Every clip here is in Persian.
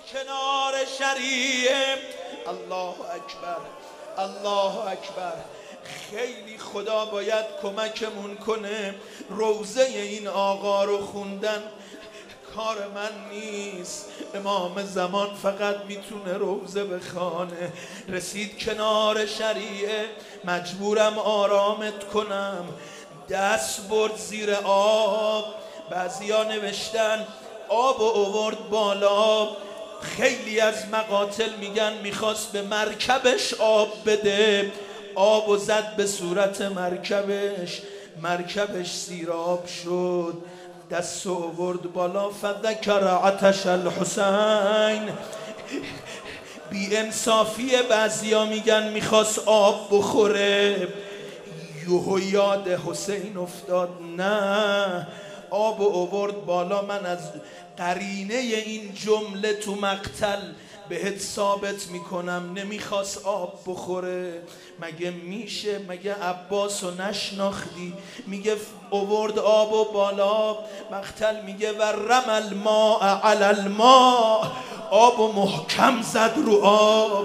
کنار شریعه. الله اکبر، الله اکبر. خیلی خدا باید کمکمون کنه. روزه این آقا رو خوندن کار من نیست. امام زمان فقط میتونه روزه بخوانه. رسید کنار شریعه، مجبورم آرامت کنم. دست برد زیر آب، بعضیا نوشتن آب آورد بالا. خیلی از مقاتل میگن میخواست به مرکبش آب بده، آب و زد به صورت مرکبش، مرکبش سیراب شد. دست آورد بالا، فذکر عطش الحسین. بی انصافی بعضیا میگن میخواست آب بخوره، یهو یاد حسین افتاد. نه، آب آورد بالا. من از قرینه این جمله تو مقتل بهت ثابت میکنم نمیخواست آب بخوره. مگه میشه؟ مگه عباس رو نشناختی؟ میگه آورد آب و بالا. مقتل میگه و رمل الماء علی الماء، آب و محکم زد رو آب.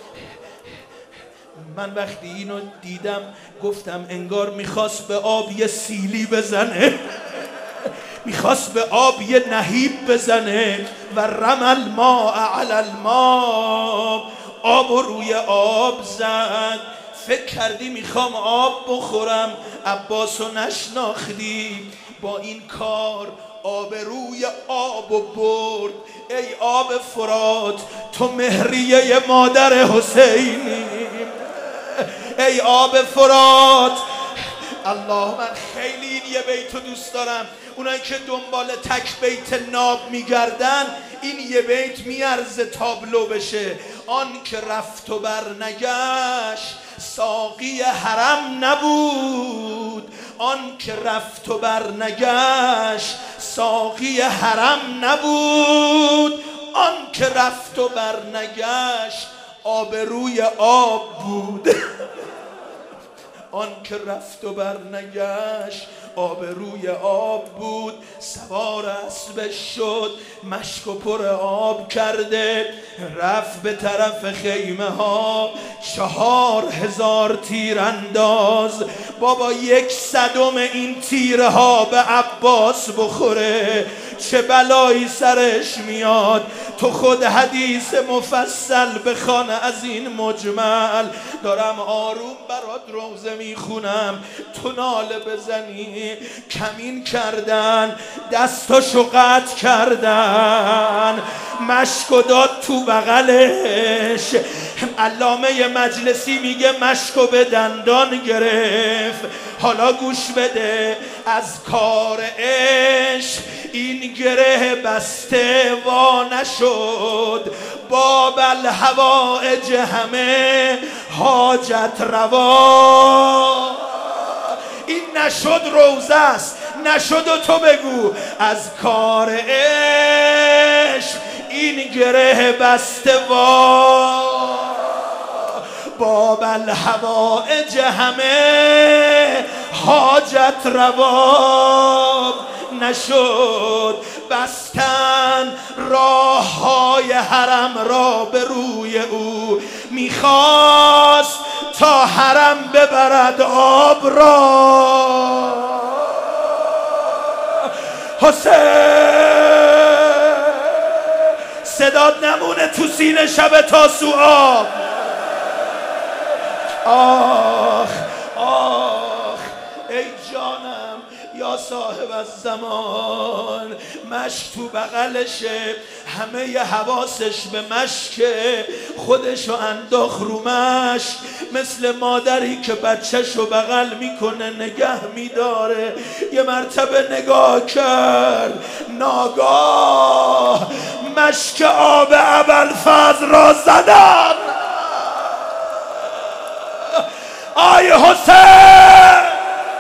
من وقتی اینو دیدم گفتم انگار میخواست به آب یه سیلی بزنه، میخواست به آب یه نهیب بزنه. و رمل الماء علی الماء، آب روی آب زد. فکر کردی میخوام آب بخورم، عباس رو نشناختی. با این کار آب روی آب و برد. ای آب فرات، تو مهریه مادر حسینی. ای آب فرات. الله، من خیلی این یه بیتو دوست دارم. اونایی که دنبال تک بیت ناب میگردن، این یه بیت میارزه تابلو بشه. آن که رفت و برنگشت ساقی حرم نبود. آن که رفت و برنگشت ساقی حرم نبود. آن که رفت و برنگشت آب روی آب بود. آن که رفت و برنگشت آب روی آب بود. سوار اسبش شد، مشک و پر آب کرده، رفت به طرف خیمه ها. 4000 تیر انداز. بابا 1/100 این تیرها به عباس بخوره چه بلایی سرش میاد. تو خود حدیث مفصل بخوان از این مجمل. دارم آروم برات روزه میخونم، تو ناله بزنی. کمین کردن، دستاشو قطع کردن، مشکو داد تو بغلش. علامه مجلسی میگه مشکو به دندان گرفت. حالا گوش بده، از کار عشق این گره بسته وا نشد. باب الحوائج همه حاجت روا. این نشد روزه است، نشد و تو بگو. از کار عشق این گره بسته وا. باب الحوائج همه حاجت روا نشد. بستن راه های حرم را به روی او، میخواست تا حرم ببرد آب را. حسین صدات نمونه تو سینه شب تاسوعا. آخ آخ ای جانم یا صاحب الزمان. مشک تو بغلشه، همه ی حواسش به مشکه. خودشو انداخت رو مشک، مثل مادری که بچهشو بغل میکنه نگه میداره. یه مرتبه نگاه کرد، ناگاه مشک آب ابوالفضل را زدن. آی حسین،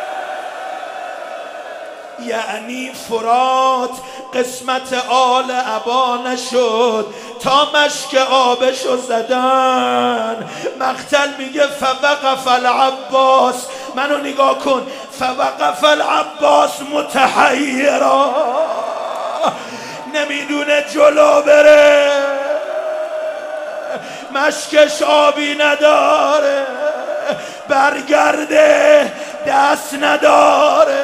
یعنی فرات قسمت آل عبا نشد تا مشک آبشو زدن. مقتل میگه فوقف العباس، منو نگاه کن، فوقف العباس متحیرا، نمیدونه جلو بره. مشکش آبی نداره، برگرده دست نداره.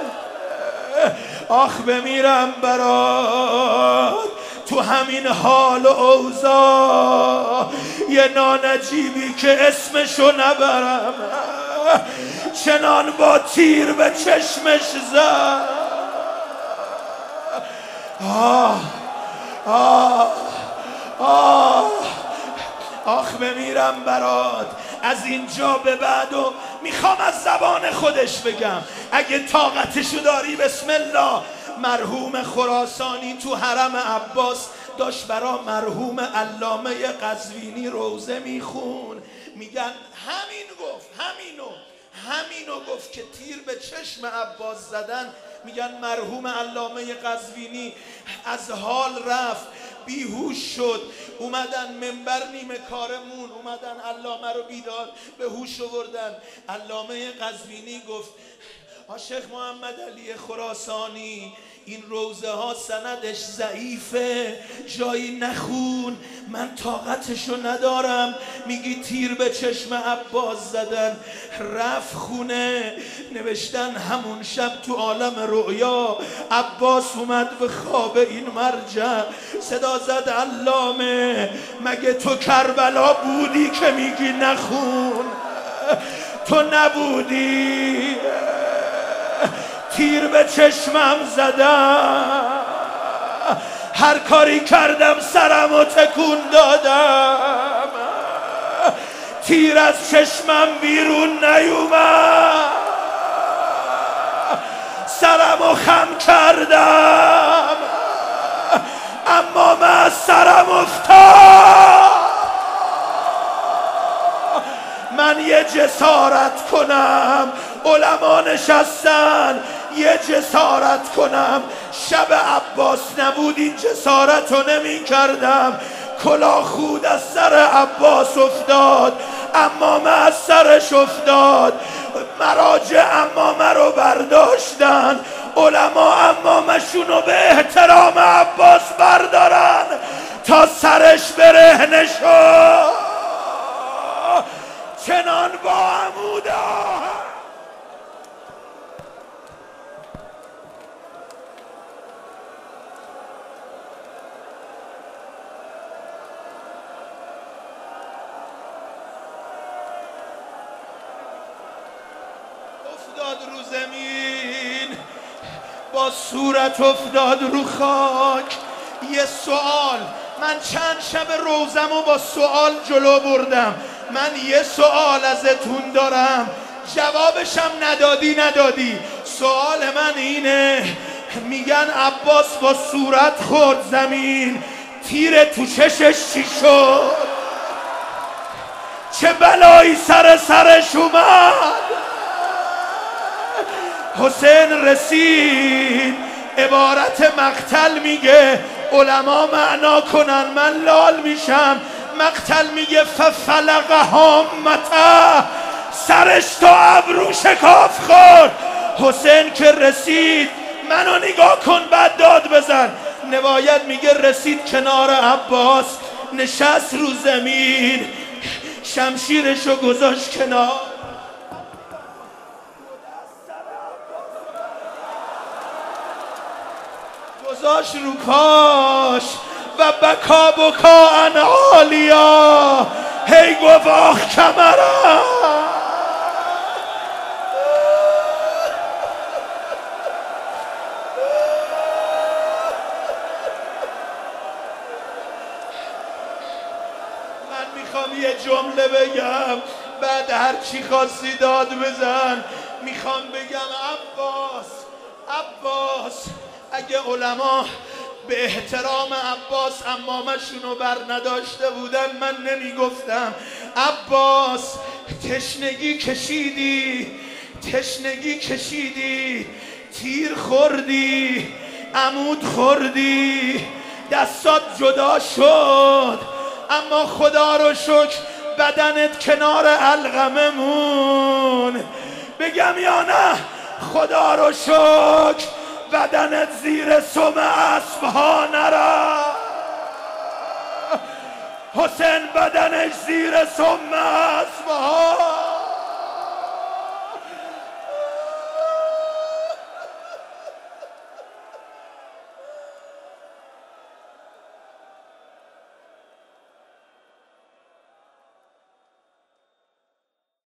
آخ بمیرم برات تو همین حال و اوضاع، یه نانجیبی که اسمشو نبرم چنان با تیر به چشمش زد. آه آه آه آخ بمیرم برات. از اینجا به بعد و میخوام از زبان خودش بگم، اگه طاقتشو داری بسم الله. مرحوم خراسانی تو حرم عباس داشت برا مرحوم علامه قزوینی روزه میخون، میگن همین گفت، همینو گفت که تیر به چشم عباس زدن. میگن مرحوم علامه قزوینی از حال رفت، بیهوش شد، اومدن منبر نیمه کارمون، اومدن علامه رو بیدار به هوش آوردن. علامه قزوینی گفت شیخ محمد علی خراسانی این روزه ها سندش ضعیفه، جایی نخون، من طاقتشو ندارم. میگی تیر به چشم عباس زدن. رفت خونه، نوشتن همون شب تو عالم رؤیا عباس اومد به خواب این مرجع، صدا زد علامه مگه تو کربلا بودی که میگی نخون؟ تو نبودی، تیر به چشمم زدم، هر کاری کردم سرمو تکون دادم، تیر از چشمم بیرون نیومد، سرمو خم کردم اما من از سرم افتاد. من یه جسارت کنم، علما نشستن، یه جسارت کنم. شب عباس نبود این جسارت رو نمی کردم. کلاه خود از سر عباس افتاد، امامه از سرش افتاد، مراجع امامه رو برداشتن، علما امامشون رو به احترام عباس بردارن تا سرش برهنه شد. چنان با عمود افتاد رو زمین، با صورت افتاد رو خاک. یه سوال، من چند شب روزمو با سوال جلو بردم، من یه سوال ازتون دارم، جوابشم ندادی. سوال من اینه، میگن عباس با صورت خورد زمین، تیر تو چشش چی شد؟ چه بلایی سرش اومد؟ حسین رسید، عبارت مقتل میگه، علما معنا کنن من لال میشم. مقتل میگه ففلق هامته، سرش تو ابرو شکاف خورد. حسین که رسید، منو نگاه کن بعد داد بزن. نباید میگه رسید کنار عباس، نشست رو زمین، شمشیرشو گذاشت کنار، گذاشت رو پاش و بکا ان عالیا، هی گفت آخ کمرم. من میخوام یه جمله بگم، بعد هر چی خواستی داد بزن. میخوام بگم عباس اگه علما به احترام عباس امامشونو بر نداشته بودن من نمیگفتم. عباس تشنگی کشیدی، تیر خوردی، عمود خوردی، دستات جدا شد، اما خدا رو شکر بدنت کنار علقمه مون. بگم یا نه؟ خدا رو شکر بدنت زیر سم اسب ها نرفت. حسین بدنش زیر سمه